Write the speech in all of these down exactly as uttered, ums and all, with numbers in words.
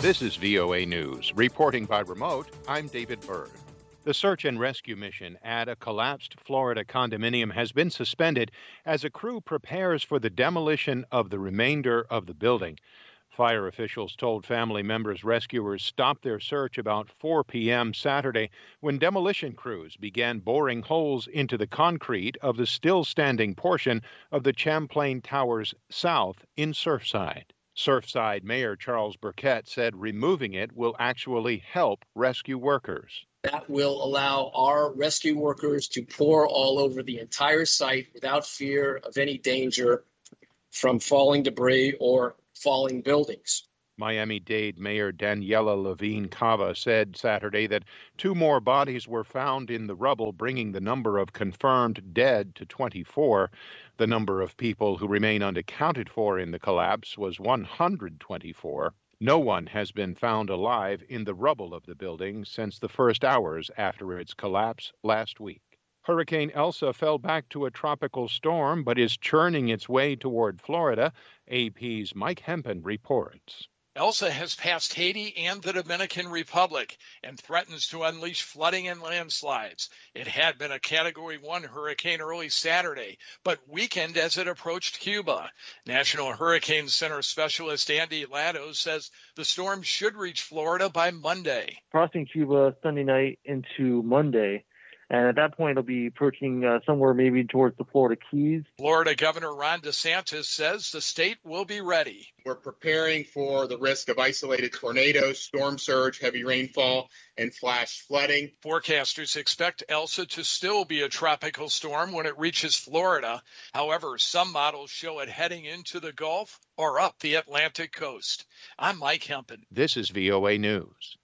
This is V O A News. Reporting by remote, I'm David Byrd. The search and rescue mission at a collapsed Florida condominium has been suspended as a crew prepares for the demolition of the remainder of the building. Fire officials told family members rescuers stopped their search about four p.m. Saturday when demolition crews began boring holes into the concrete of the still-standing portion of the Champlain Towers South in Surfside. Surfside Mayor Charles Burkett said removing it will actually help rescue workers. That will allow our rescue workers to pour all over the entire site without fear of any danger from falling debris or falling buildings. Miami-Dade Mayor Daniela Levine Cava said Saturday that two more bodies were found in the rubble, bringing the number of confirmed dead to twenty-four. The number of people who remain unaccounted for in the collapse was one hundred twenty-four. No one has been found alive in the rubble of the building since the first hours after its collapse last week. Hurricane Elsa fell back to a tropical storm but is churning its way toward Florida. A P's Mike Hempen reports. Elsa has passed Haiti and the Dominican Republic and threatens to unleash flooding and landslides. It had been a Category one hurricane early Saturday, but weakened as it approached Cuba. National Hurricane Center specialist Andy Latto says the storm should reach Florida by Monday. Crossing Cuba Sunday night into Monday. And at that point, it'll be approaching uh, somewhere maybe towards the Florida Keys. Florida Governor Ron DeSantis says the state will be ready. We're preparing for the risk of isolated tornadoes, storm surge, heavy rainfall, and flash flooding. Forecasters expect Elsa to still be a tropical storm when it reaches Florida. However, some models show it heading into the Gulf or up the Atlantic coast. I'm Mike Hempen. This is V O A News.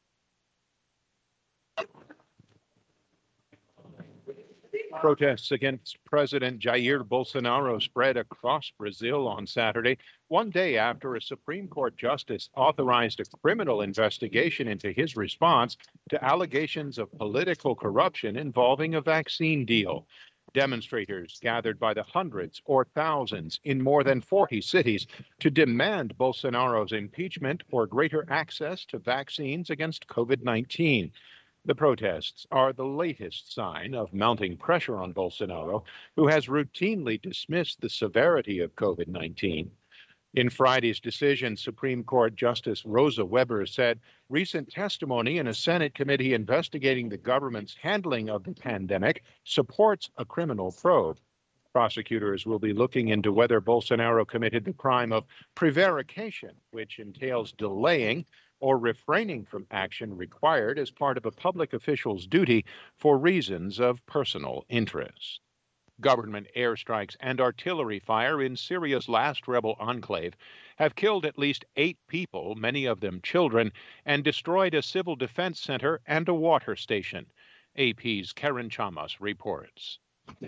Protests against President Jair Bolsonaro spread across Brazil on Saturday, one day after a Supreme Court justice authorized a criminal investigation into his response to allegations of political corruption involving a vaccine deal. Demonstrators gathered by the hundreds or thousands in more than forty cities to demand Bolsonaro's impeachment or greater access to vaccines against COVID nineteen. The protests are the latest sign of mounting pressure on Bolsonaro, who has routinely dismissed the severity of COVID nineteen. In Friday's decision, Supreme Court Justice Rosa Weber said recent testimony in a Senate committee investigating the government's handling of the pandemic supports a criminal probe. Prosecutors will be looking into whether Bolsonaro committed the crime of prevarication, which entails delaying or refraining from action required as part of a public official's duty for reasons of personal interest. Government airstrikes and artillery fire in Syria's last rebel enclave have killed at least eight people, many of them children, and destroyed a civil defense center and a water station. A P's Karen Chamas reports.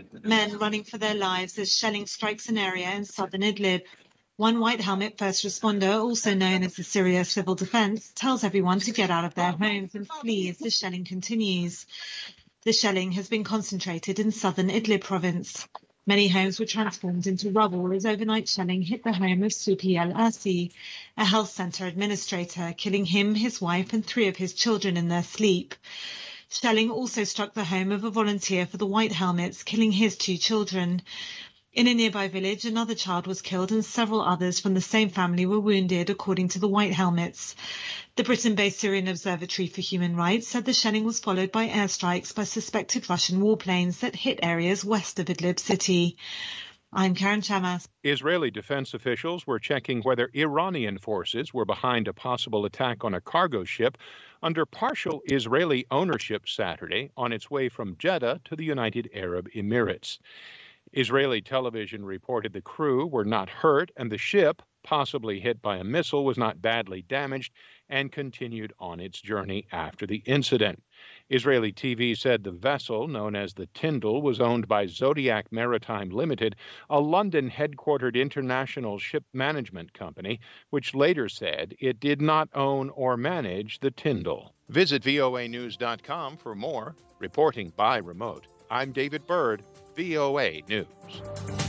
Men running for their lives as shelling strikes an area in southern Idlib. One white helmet first responder, also known as the Syria Civil Defense, tells everyone to get out of their homes and flee as the shelling continues. The shelling has been concentrated in southern Idlib province. Many homes were transformed into rubble as overnight shelling hit the home of Supi El-Asi, a health centre administrator, killing him, his wife and three of his children in their sleep. Shelling also struck the home of a volunteer for the White Helmets, killing his two children. In a nearby village, another child was killed and several others from the same family were wounded, according to the White Helmets. The Britain-based Syrian Observatory for Human Rights said the shelling was followed by airstrikes by suspected Russian warplanes that hit areas west of Idlib city. I'm Karen Chamas. Israeli defense officials were checking whether Iranian forces were behind a possible attack on a cargo ship under partial Israeli ownership Saturday on its way from Jeddah to the United Arab Emirates. Israeli television reported the crew were not hurt and the ship, possibly hit by a missile, was not badly damaged and continued on its journey after the incident. Israeli T V said the vessel, known as the Tyndall, was owned by Zodiac Maritime Limited, a London-headquartered international ship management company, which later said it did not own or manage the Tyndall. Visit V O A news dot com for more. Reporting by remote, I'm David Byrd, V O A News.